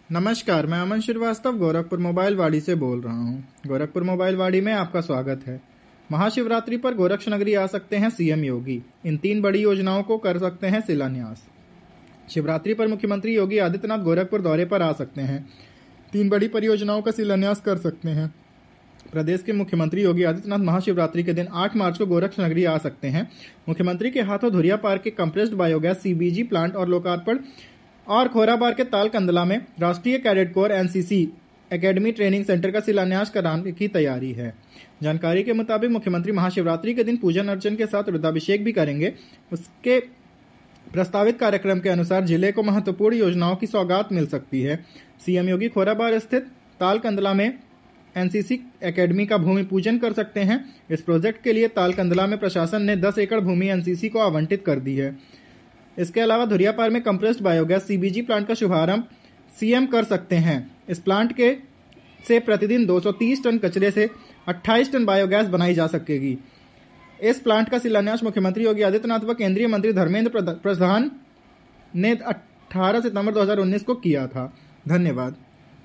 नमस्कार, मैं अमन श्रीवास्तव गोरखपुर मोबाइल वाड़ी से बोल रहा हूँ। गोरखपुर मोबाइल वाड़ी में आपका स्वागत है। महाशिवरात्रि पर गोरक्ष नगरी आ सकते हैं सीएम योगी। इन 3 बड़ी योजनाओं को कर सकते हैं शिलान्यास। शिवरात्रि पर मुख्यमंत्री योगी आदित्यनाथ गोरखपुर दौरे पर आ सकते हैं। 3 बड़ी परियोजनाओं का शिलान्यास कर सकते हैं। प्रदेश के मुख्यमंत्री योगी आदित्यनाथ महाशिवरात्रि के दिन 8 मार्च को गोरक्ष नगरी आ सकते हैं। मुख्यमंत्री के हाथों धुरिया पार्क के कंप्रेस्ड बायोगैस सीबीजी प्लांट और लोकार्पण और खोराबार के ताल कंदला में राष्ट्रीय cadet corps NCC academy training centre का शिलान्यास कराने की तैयारी है। जानकारी के मुताबिक मुख्यमंत्री महाशिवरात्रि के दिन पूजन अर्चन के साथ रुद्राभिषेक भी करेंगे। उसके प्रस्तावित कार्यक्रम के अनुसार जिले को महत्वपूर्ण योजनाओं की सौगात मिल सकती है। सीएम योगी खोराबार स्थित ताल कंदला में एनसीसी एकेडमी का भूमि पूजन कर सकते हैं। इस प्रोजेक्ट के लिए ताल कंदला में प्रशासन ने 10 एकड़ भूमि एनसीसी को आवंटित कर दी है। इसके अलावा धुरियापार में कंप्रेस्ड बायोगैस सीबीजी प्लांट का शुभारंभ सीएम कर सकते हैं। इस प्लांट के से प्रतिदिन 230 टन कचरे से 28 टन बायोगैस बनाई जा सकेगी। इस प्लांट का शिलान्यास मुख्यमंत्री योगी आदित्यनाथ व केंद्रीय मंत्री धर्मेंद्र प्रधान ने 18 सितंबर 2019 को किया था। धन्यवाद।